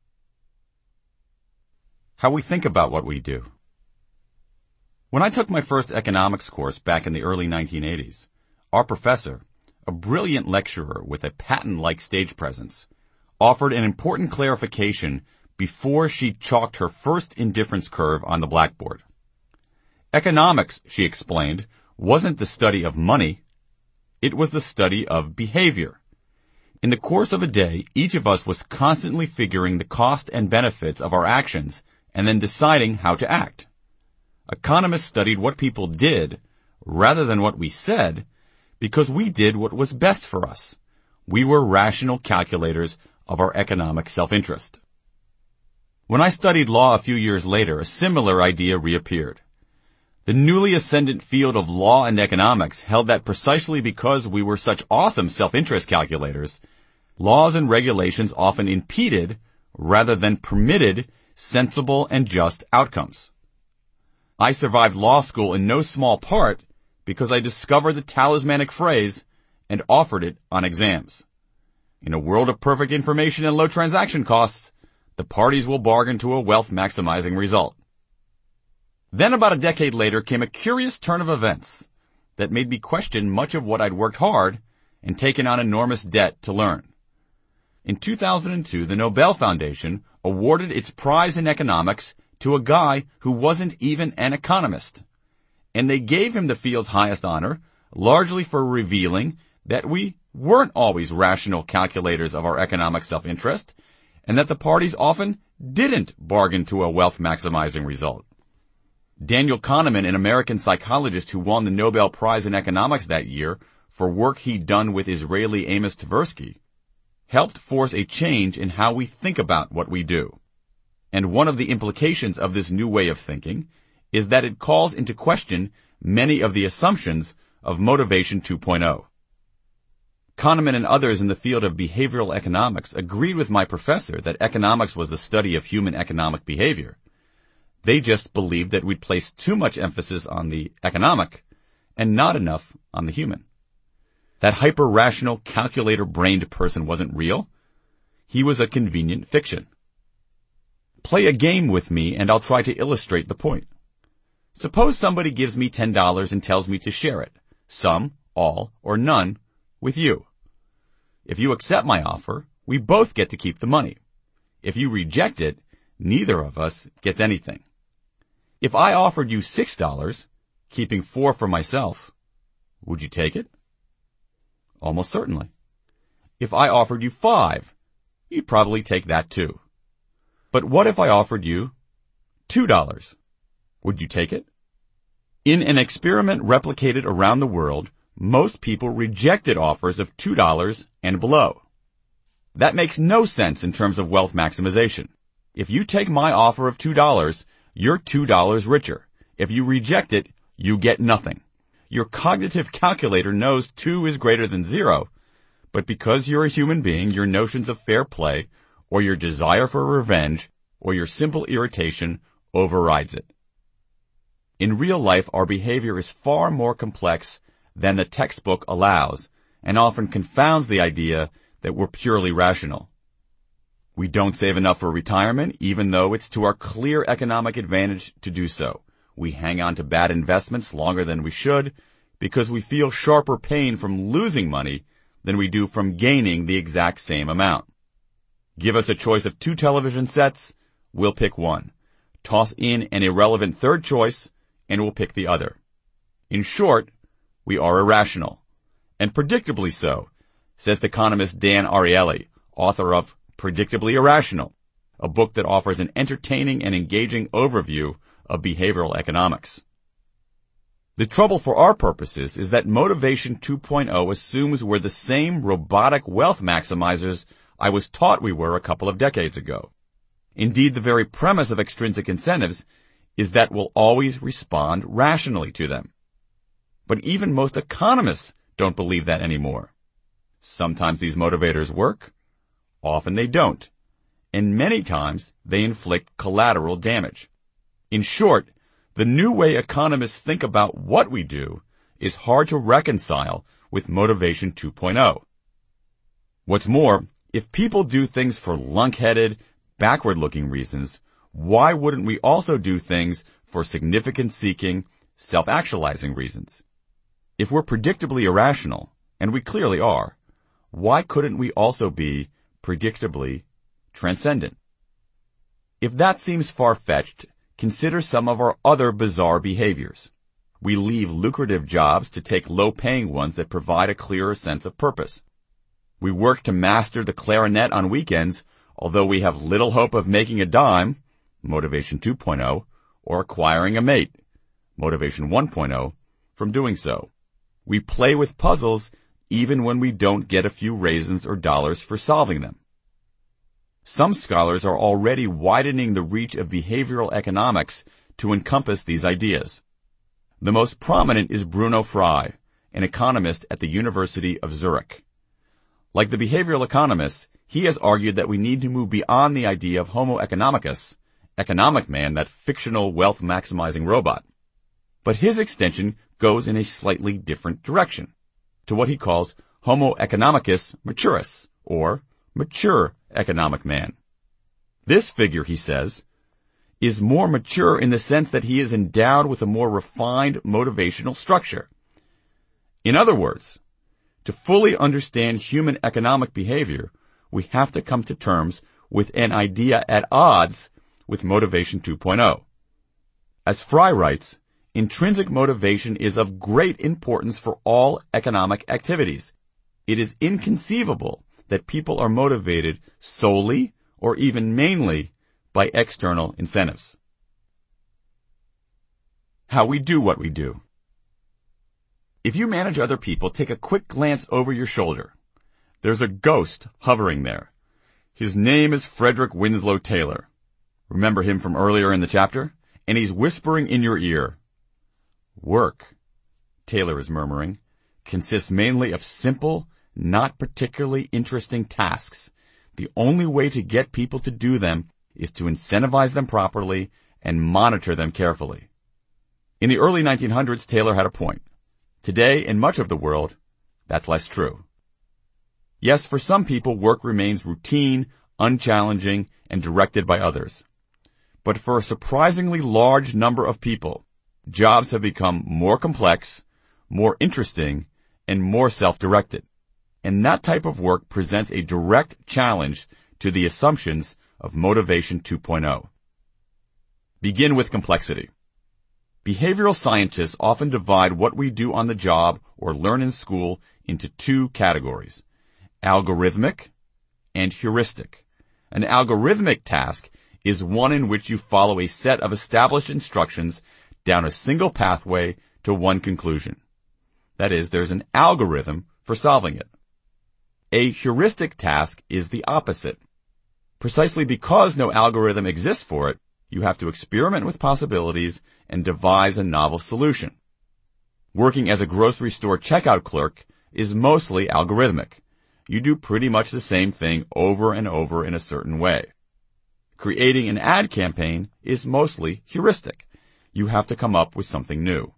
B: How we think about what we do. When I took my first economics course back in the early 1980s, our professor, a brilliant lecturer with a patent-like stage presence, offered an important clarification before she chalked her first indifference curve on the blackboard. Economics, she explained, wasn't the study of money. It was the study of behavior. In the course of a day, each of us was constantly figuring the cost and benefits of our actions and then deciding how to act. Economists studied what people did rather than what we said because we did what was best for us. We were rational calculators of our economic self-interest. When I studied law a few years later, a similar idea reappeared. The newly ascendant field of law and economics held that precisely because we were such awesome self-interest calculators, laws and regulations often impeded rather than permitted sensible and just outcomes. I survived law school in no small part because I discovered the talismanic phrase, and offered it on exams. In a world of perfect information and low transaction costs, the parties will bargain to a wealth-maximizing result. Then about a decade later came a curious turn of events that made me question much of what I'd worked hard and taken on enormous debt to learn. In 2002, the Nobel Foundation awarded its prize in economics to a guy who wasn't even an economist. And they gave him the field's highest honor, largely for revealing that we weren't always rational calculators of our economic self-interest, and that the parties often didn't bargain to a wealth-maximizing result. Daniel Kahneman, an American psychologist who won the Nobel Prize in Economics that year for work he'd done with Israeli Amos Tversky, helped force a change in how we think about what we do. And one of the implications of this new way of thinking is that it calls into question many of the assumptions of Motivation 2.0. Kahneman and others in the field of behavioral economics agreed with my professor that economics was the study of human economic behavior. They just believed that we'd place too much emphasis on the economic and not enough on the human. That hyper-rational, calculator-brained person wasn't real. He was a convenient fiction. Play a game with me and I'll try to illustrate the point. Suppose somebody gives me $10 and tells me to share it, some, all, or none, with you. If you accept my offer, we both get to keep the money. If you reject it, neither of us gets anything. If I offered you $6, keeping $4 for myself, would you take it? Almost certainly. If I offered you $5, you'd probably take that too. But what if I offered you $2? Would you take it? In an experiment replicated around the world, most people rejected offers of $2 and below. That makes no sense in terms of wealth maximization. If you take my offer of $2, you're $2 richer. If you reject it, you get nothing. Your cognitive calculator knows 2 is greater than 0, but because you're a human being, your notions of fair play, or your desire for revenge, or your simple irritation overrides it. In real life, our behavior is far more complex than the textbook allows, and often confounds the idea that we're purely rational. We don't save enough for retirement, even though it's to our clear economic advantage to do so. We hang on to bad investments longer than we should because we feel sharper pain from losing money than we do from gaining the exact same amount. Give us a choice of 2 television sets, we'll pick one. Toss in an irrelevant third choice, and we'll pick the other. In short, we are irrational, and predictably so, says the economist Dan Ariely, author of Predictably Irrational, a book that offers an entertaining and engaging overview of behavioral economics. The trouble for our purposes is that Motivation 2.0 assumes we're the same robotic wealth maximizers I was taught we were a couple of decades ago. Indeed, the very premise of extrinsic incentives is that we'll always respond rationally to them. But even most economists don't believe that anymore. Sometimes these motivators work, often they don't, and many times they inflict collateral damage. In short, the new way economists think about what we do is hard to reconcile with Motivation 2.0. What's more, if people do things for lunk-headed, backward-looking reasons, why wouldn't we also do things for significance-seeking, self-actualizing reasons? If we're predictably irrational, and we clearly are, why couldn't we also be predictably transcendent? If that seems far-fetched, consider some of our other bizarre behaviors. We leave lucrative jobs to take low-paying ones that provide a clearer sense of purpose. We work to master the clarinet on weekends, although we have little hope of making a dime, Motivation 2.0, or acquiring a mate, Motivation 1.0, from doing so. We play with puzzles even when we don't get a few raisins or dollars for solving them. Some scholars are already widening the reach of behavioral economics to encompass these ideas. The most prominent is Bruno Frey, an economist at the University of Zurich. Like the behavioral economists, he has argued that we need to move beyond the idea of Homo economicus, economic man, that fictional wealth-maximizing robot. But his extension goes in a slightly different direction, to what he calls Homo economicus maturus, or mature economic man. This figure, he says, is more mature in the sense that he is endowed with a more refined motivational structure. In other words, to fully understand human economic behavior, we have to come to terms with an idea at odds with Motivation 2.0. As Fry writes, intrinsic motivation is of great importance for all economic activities. It is inconceivable that people are motivated solely or even mainly by external incentives. How we do what we do. If you manage other people, take a quick glance over your shoulder. There's a ghost hovering there. His name is Frederick Winslow Taylor. Remember him from earlier in the chapter? And he's whispering in your ear. Work, Taylor is murmuring, consists mainly of simple, not particularly interesting tasks. The only way to get people to do them is to incentivize them properly and monitor them carefully. In the early 1900s, Taylor had a point. Today, in much of the world, that's less true. Yes, for some people, work remains routine, unchallenging, and directed by others. But for a surprisingly large number of people, jobs have become more complex, more interesting, and more self-directed. And that type of work presents a direct challenge to the assumptions of Motivation 2.0. Begin with complexity. Behavioral scientists often divide what we do on the job or learn in school into two categories, algorithmic and heuristic. An algorithmic task is one in which you follow a set of established instructions down a single pathway to one conclusion. That is, there's an algorithm for solving it. A heuristic task is the opposite. Precisely because no algorithm exists for it, you have to experiment with possibilities and devise a novel solution. Working as a grocery store checkout clerk is mostly algorithmic. You do pretty much the same thing over and over in a certain way. Creating an ad campaign is mostly heuristic. You have to come up with something new.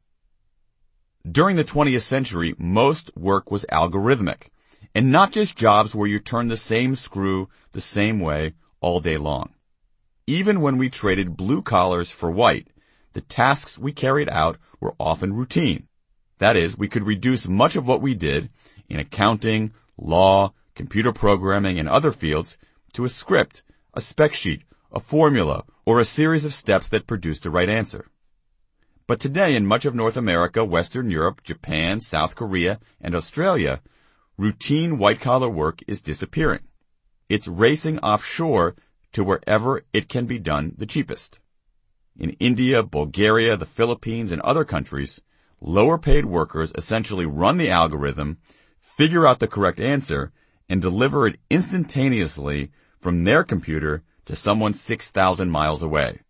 B: During the 20th century, most work was algorithmic, and not just jobs where you turn the same screw the same way all day long. Even when we traded blue collars for white, the tasks we carried out were often routine. That is, we could reduce much of what we did in accounting, law, computer programming, and other fields to a script, a spec sheet, a formula, or a series of steps that produced the right answer. But today in much of North America, Western Europe, Japan, South Korea, and Australia, routine white-collar work is disappearing. It's racing offshore to wherever it can be done the cheapest. In India, Bulgaria, the Philippines, and other countries, lower-paid workers essentially run the algorithm, figure out the correct answer, and deliver it instantaneously from their computer to someone 6,000 miles away.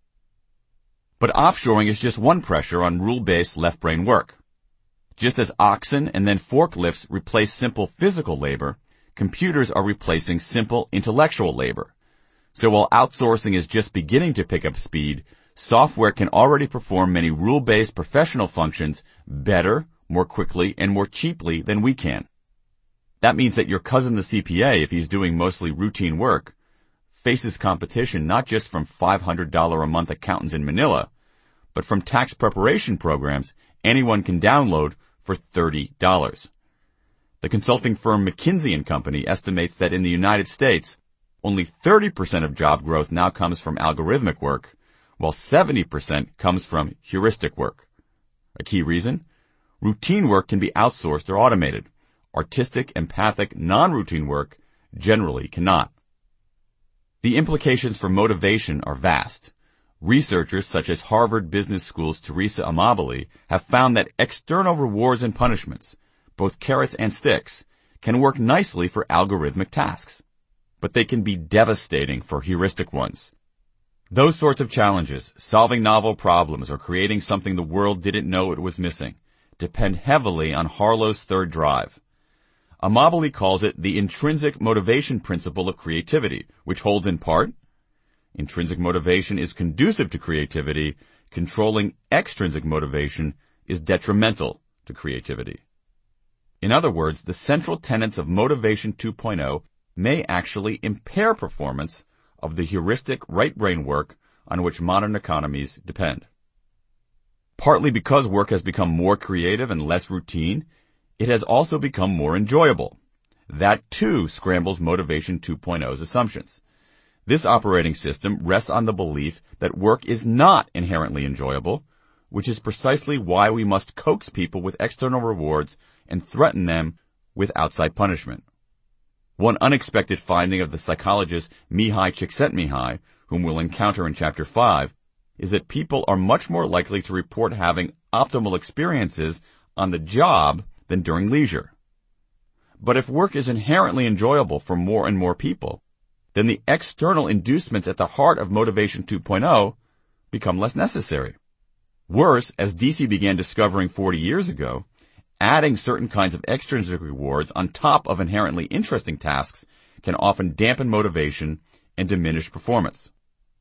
B: But offshoring is just one pressure on rule-based left-brain work. Just as oxen and then forklifts replace simple physical labor, computers are replacing simple intellectual labor. So while outsourcing is just beginning to pick up speed, software can already perform many rule-based professional functions better, more quickly, and more cheaply than we can. That means that your cousin the CPA, if he's doing mostly routine work, faces competition not just from $500 a month accountants in Manila, but from tax preparation programs anyone can download for $30. The consulting firm McKinsey & Company estimates that in the United States, only 30% of job growth now comes from algorithmic work, while 70% comes from heuristic work. A key reason? Routine work can be outsourced or automated. Artistic, empathic, non-routine work generally cannot. The implications for motivation are vast. Researchers such as Harvard Business School's Teresa Amabile have found that external rewards and punishments, both carrots and sticks, can work nicely for algorithmic tasks, but they can be devastating for heuristic ones. Those sorts of challenges, solving novel problems or creating something the world didn't know it was missing, depend heavily on Harlow's third drive. Amabile calls it the intrinsic motivation principle of creativity, which holds in part, intrinsic motivation is conducive to creativity, controlling extrinsic motivation is detrimental to creativity. In other words, the central tenets of Motivation 2.0 may actually impair performance of the heuristic right brain work on which modern economies depend. Partly because work has become more creative and less routine, it has also become more enjoyable. That too scrambles Motivation 2.0's assumptions. This operating system rests on the belief that work is not inherently enjoyable, which is precisely why we must coax people with external rewards and threaten them with outside punishment. One unexpected finding of the psychologist Mihai Csikszentmihalyi, whom we'll encounter in Chapter 5, is that people are much more likely to report having optimal experiences on the job than during leisure. But if work is inherently enjoyable for more and more people, then the external inducements at the heart of Motivation 2.0 become less necessary. Worse, as DC began discovering 40 years ago, adding certain kinds of extrinsic rewards on top of inherently interesting tasks can often dampen motivation and diminish performance.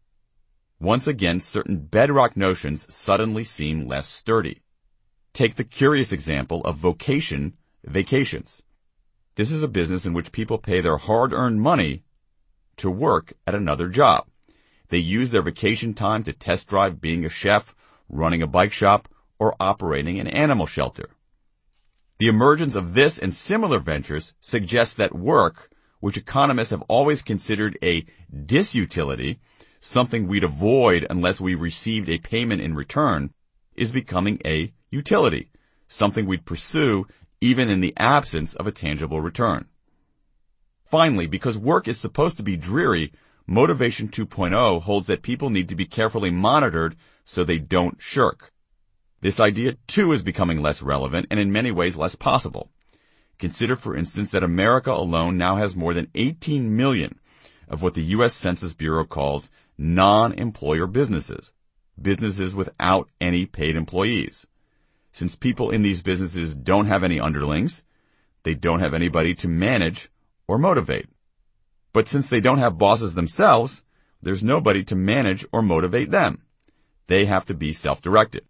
B: Once again, certain bedrock notions suddenly seem less sturdy. Take the curious example of vocation vacations. This is a business in which people pay their hard-earned money to work at another job. They use their vacation time to test drive being a chef, running a bike shop, or operating an animal shelter. The emergence of this and similar ventures suggests that work, which economists have always considered a disutility, something we'd avoid unless we received a payment in return, is becoming a utility, something we'd pursue even in the absence of a tangible return. Finally, because work is supposed to be dreary, Motivation 2.0 holds that people need to be carefully monitored so they don't shirk. This idea, too, is becoming less relevant and in many ways less possible. Consider, for instance, that America alone now has more than 18 million of what the U.S. Census Bureau calls non-employer businesses, businesses without any paid employees. Since people in these businesses don't have any underlings, they don't have anybody to manage or motivate. But since they don't have bosses themselves, there's nobody to manage or motivate them. They have to be self-directed.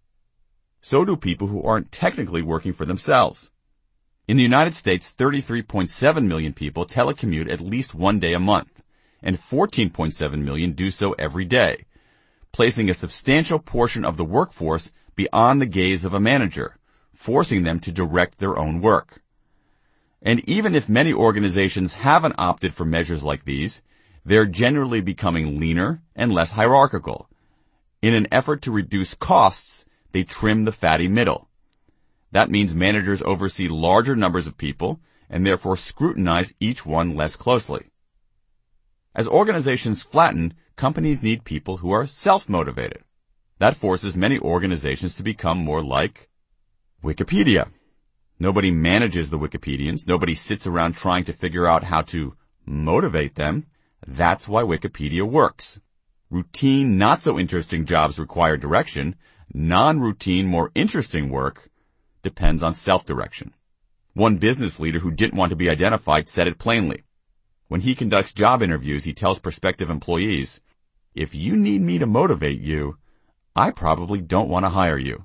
B: So do people who aren't technically working for themselves. In the United States, 33.7 million people telecommute at least one day a month, and 14.7 million do so every day, placing a substantial portion of the workforce beyond the gaze of a manager, forcing them to direct their own work. And even if many organizations haven't opted for measures like these, they're generally becoming leaner and less hierarchical. In an effort to reduce costs, they trim the fatty middle. That means managers oversee larger numbers of people and therefore scrutinize each one less closely. As organizations flatten, companies need people who are self-motivated. That forces many organizations to become more like Wikipedia. Nobody manages the Wikipedians. Nobody sits around trying to figure out how to motivate them. That's why Wikipedia works. Routine, not so interesting jobs require direction. Non-routine, more interesting work depends on self-direction. One business leader who didn't want to be identified said it plainly. When he conducts job interviews, he tells prospective employees, "If you need me to motivate you, I probably don't want to hire you."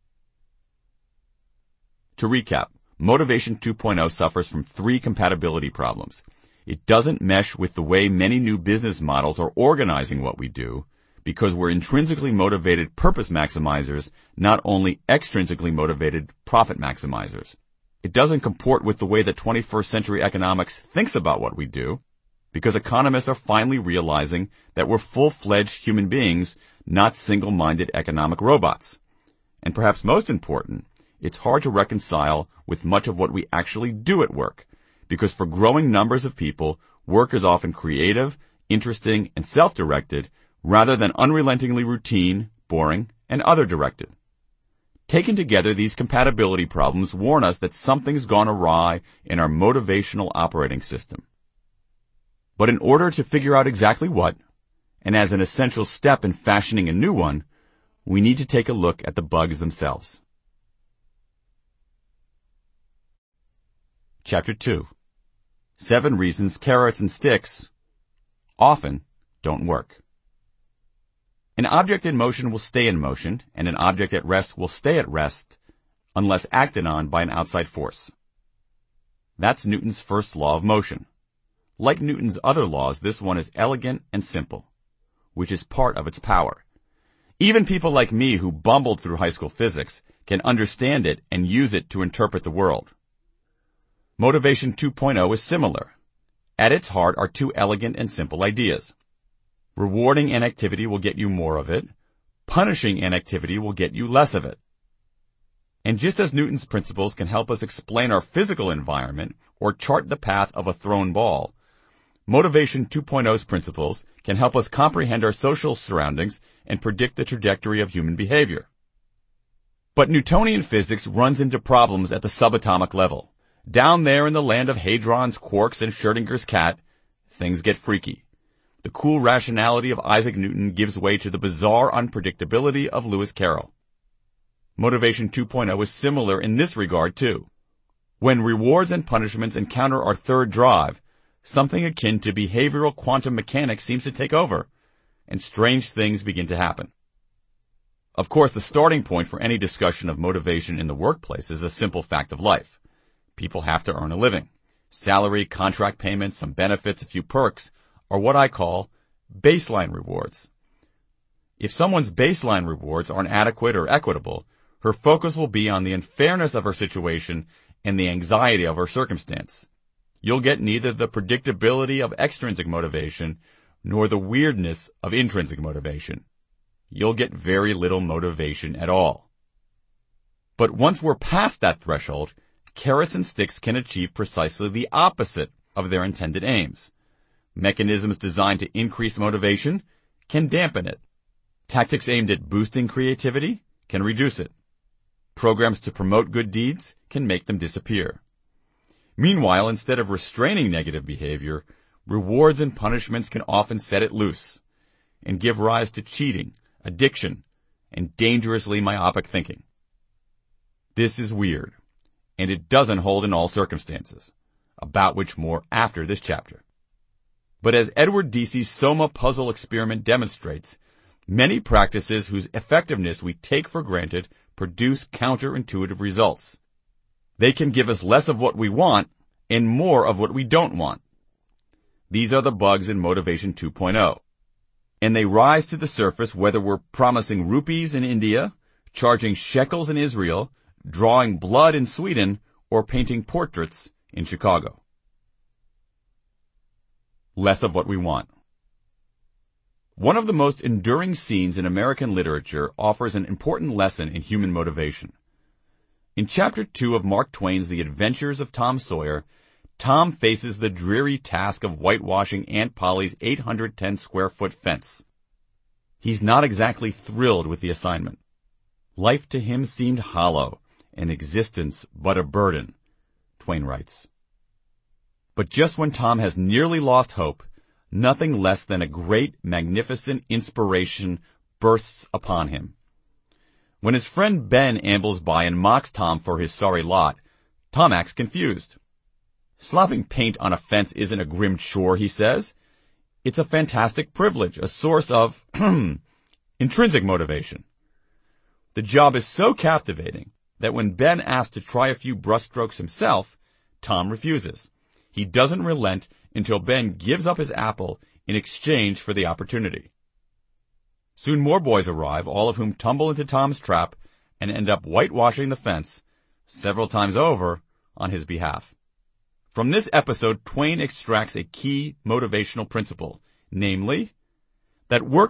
B: To recap, Motivation 2.0 suffers from three compatibility problems. It doesn't mesh with the way many new business models are organizing what we do, because we're intrinsically motivated purpose maximizers, not only extrinsically motivated profit maximizers. It doesn't comport with the way that 21st century economics thinks about what we do, because economists are finally realizing that we're full-fledged human beings, not single-minded economic robots. And perhaps most important, it's hard to reconcile with much of what we actually do at work, because for growing numbers of people, work is often creative, interesting, and self-directed, rather than unrelentingly routine, boring, and other-directed. Taken together, these compatibility problems warn us that something's gone awry in our motivational operating system. But in order to figure out exactly what, and as an essential step in fashioning a new one, we need to take a look at the bugs themselves. Chapter 2. 7 reasons carrots and sticks often don't work. An object in motion will stay in motion, and an object at rest will stay at rest unless acted on by an outside force. That's Newton's first law of motion. Like Newton's other laws, this one is elegant and simple, which is part of its power. Even people like me who bumbled through high school physics can understand it and use it to interpret the world. Motivation 2.0 is similar. At its heart are two elegant and simple ideas. Rewarding an activity will get you more of it. Punishing an activity will get you less of it. And just as Newton's principles can help us explain our physical environment or chart the path of a thrown ball, Motivation 2.0's principles can help us comprehend our social surroundings and predict the trajectory of human behavior. But Newtonian physics runs into problems at the subatomic level. Down there in the land of hadrons, quarks, and Schrödinger's cat, things get freaky. The cool rationality of Isaac Newton gives way to the bizarre unpredictability of Lewis Carroll. Motivation 2.0 is similar in this regard, too. When rewards and punishments encounter our third drive, something akin to behavioral quantum mechanics seems to take over, and strange things begin to happen. Of course, the starting point for any discussion of motivation in the workplace is a simple fact of life. People have to earn a living. Salary, contract payments, some benefits, a few perks are what I call baseline rewards. If someone's baseline rewards aren't adequate or equitable, her focus will be on the unfairness of her situation and the anxiety of her circumstance. You'll get neither the predictability of extrinsic motivation nor the weirdness of intrinsic motivation. You'll get very little motivation at all. But once we're past that threshold, carrots and sticks can achieve precisely the opposite of their intended aims. Mechanisms designed to increase motivation can dampen it. Tactics aimed at boosting creativity can reduce it. Programs to promote good deeds can make them disappear. Meanwhile, instead of restraining negative behavior, rewards and punishments can often set it loose and give rise to cheating, addiction, and dangerously myopic thinking. This is weird, and it doesn't hold in all circumstances, about which more after this chapter. But as Edward Deasy's Soma puzzle experiment demonstrates, many practices whose effectiveness we take for granted produce counterintuitive results. They can give us less of what we want and more of what we don't want. These are the bugs in Motivation 2.0. And they rise to the surface whether we're promising rupees in India, charging shekels in Israel, drawing blood in Sweden, or painting portraits in Chicago. Less of what we want. One of the most enduring scenes in American literature offers an important lesson in human motivation. In Chapter 2 of Mark Twain's The Adventures of Tom Sawyer, Tom faces the dreary task of whitewashing Aunt Polly's 810-square-foot fence. He's not exactly thrilled with the assignment. Life to him seemed hollow, and existence but a burden, Twain writes. But just when Tom has nearly lost hope, nothing less than a great, magnificent inspiration bursts upon him. When his friend Ben ambles by and mocks Tom for his sorry lot, Tom acts confused. Slopping paint on a fence isn't a grim chore, he says. It's a fantastic privilege, a source of, intrinsic motivation. The job is so captivating that when Ben asks to try a few brushstrokes himself, Tom refuses. He doesn't relent until Ben gives up his apple in exchange for the opportunity. Soon more boys arrive, all of whom tumble into Tom's trap and end up whitewashing the fence several times over on his behalf. From this episode, Twain extracts a key motivational principle, namely, that work